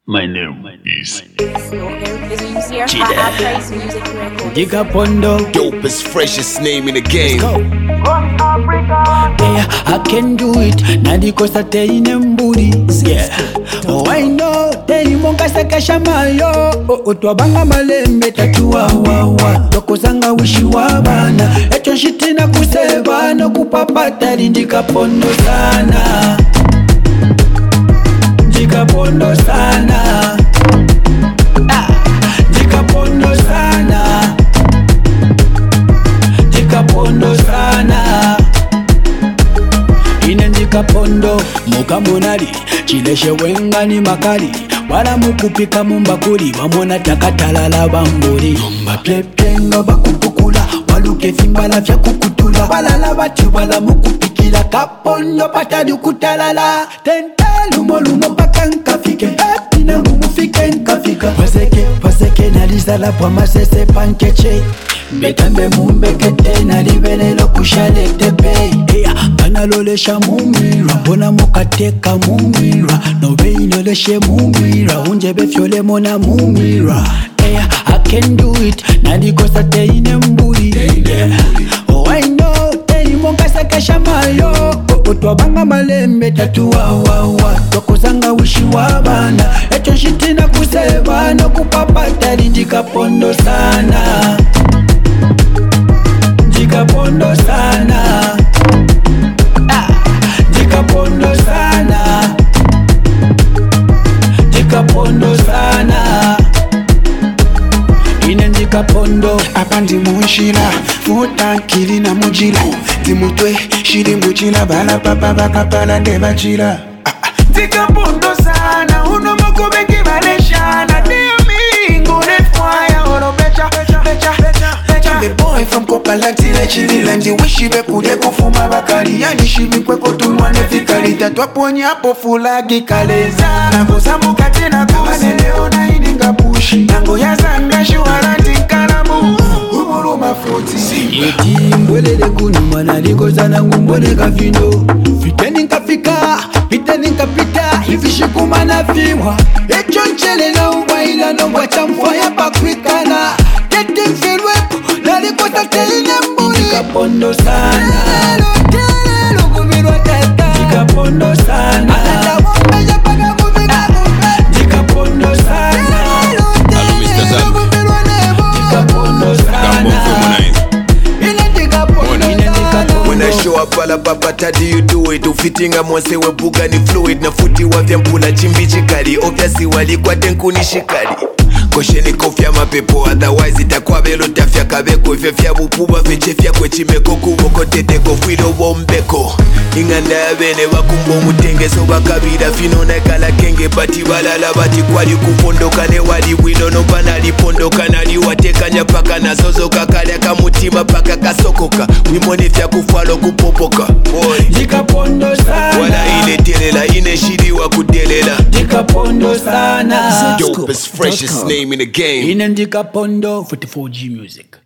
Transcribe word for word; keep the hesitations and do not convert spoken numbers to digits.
My name is Giga Pondo, dopest, freshest name in the game. yeah, I can do it. Nadiko sa teine mburi, yeah. Oh, I know, tei monga sa kashamayo. Oh, oh, tuabanga malembe tatua wawa. Toko sanga wishi wabana. Echo shitina kuseba no kupapata Giga Pondo sana. Giga Pondo sana. Ah, Giga Pondo sana. Giga Pondo sana. Ine Giga Pondo mukamunali chileshe wengani makali wala mukupika mumbakuli wamona takatalala bamburi nomba pleplengo bakupukula waluke fimbala vya kukutula walala bati wala mukupikila Kapondo patadi kutalala tentelu molumo paka nkafike ina mumufike nkafika waseke waseke nalizala pwa masese pankeche betambe mumbekete nalivelelo kushale tepe eya kanalolesha mumwira mbona mukateka mumwira noveinoleshe mumwira unjebe fyole mona mumwira eya I can do it nandikosa teine mburi yeah. Oh I know tei mongasa kashamayo otwabanga malembe tatuwawawa twakozanga wishi wabana echo shitina kuseba no kupapata Giga Pondo sana. Giga Pondo sana. Ah, Giga Pondo sana. Giga Pondo sana. Ine Giga Pondo apandi munshila futa kili na mujila timutwe shiri mujila bala papa bakapala ndebachila Giga Pondo sana uno moko bengi baleshana dear me ngone fire oro becha becha becha becha the boy from Kokalati le chili landi wishi be kude kufuma bakari yani shimi kweko tunwane fikari tatwaponya hapo fulagi kaleza nakosa mukate na kwane leo na ininga pushi nango ya zanga shuharati kalamu uburu mafuti eti mbwelele kunuma nalikoza nangu mbone kafindo fiteni nkafika piteni nkapita hivishikuma na viwa echo nchele na ubaila no wacha mfaya pakwikana tete mfirwepo nalikoza teine mburi Giga Pondo sana. Lelo kumirwa teta Giga Pondo sana. Atata wambeja paka kufika Giga Pondo sana. Hello, Mister Zan. Giga Pondo sana. Ine Giga Pondo sana. When I show up all up papa do you do it ufitinga mwase webuga ni fluid na futi wavya mpula chimbi chikali obviously walikuwa tenkuni shikali kosheni kofya mapepo otherwise itakuwa belo tafya kabeko ifya fya bupuba feche fya kwechimeko kuboko teteko fwido bombeko inganda ya bene bakumbo mutengeso bakabira fino na kala kenge bati balala bati kwali kupondoka ne wali wino no banali pondoka nali watekanya paka na sozo kakali akamutima paka kasokoka wimone fya kufalo kupopoka boy Giga Pondo sana. wala ile telela ine shiri wa kudelela Giga Pondo sana. dopest, freshest name in the game. Ine Giga Pondo forty-four G music.